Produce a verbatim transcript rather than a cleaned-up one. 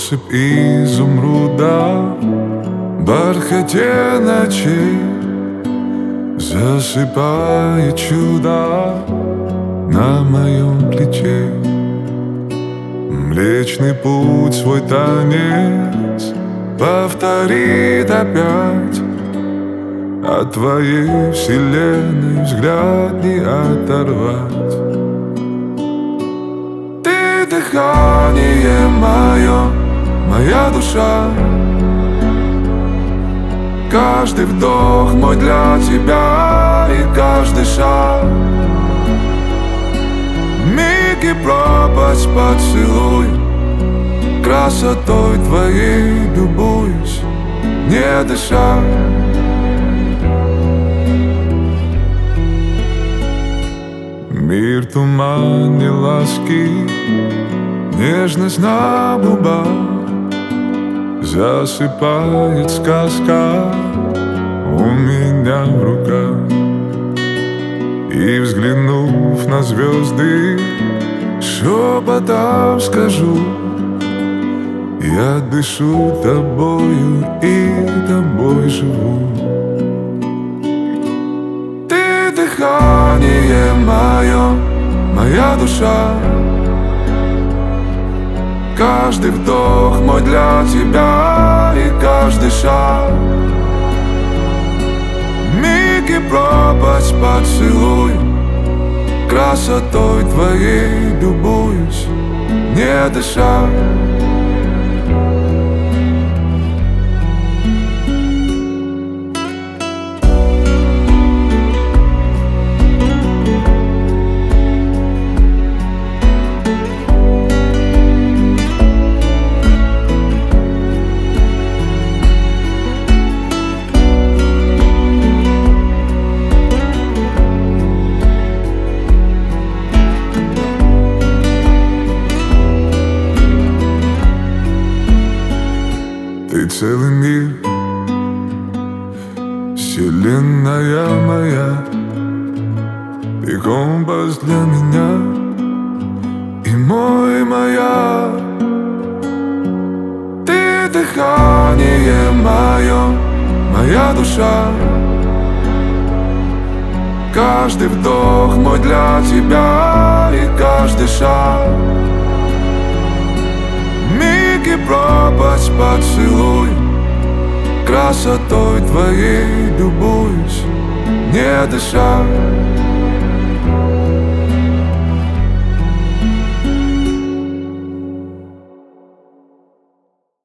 Россыпь изумруда в бархате ночей засыпает чудо на моем плече. Млечный путь свой танец повторит опять, от твоей вселенной взгляд не оторвать. Ты дыхание мое, моя душа, каждый вдох мой для тебя и каждый шаг. Миг и пропасть поцелуй, красотой твоей любуюсь, не дыша. Мир туманней ласки, нежность на губах, засыпает сказка у меня в руках. И взглянув на звезды, шепотом скажу: я дышу тобою и тобой живу. Ты дыхание мое, моя душа, каждый вдох мой для тебя и каждый шаг. Миг и пропасть поцелуй, красотой твоей любуюсь, не дыша. Ты целый мир, вселенная моя, ты компас для меня и мой маяк. Ты дыхание мое, моя душа, каждый вдох мой для тебя и каждый шаг. Миг и пропасть поцелуй, красотой твоей любуюсь, не дыша.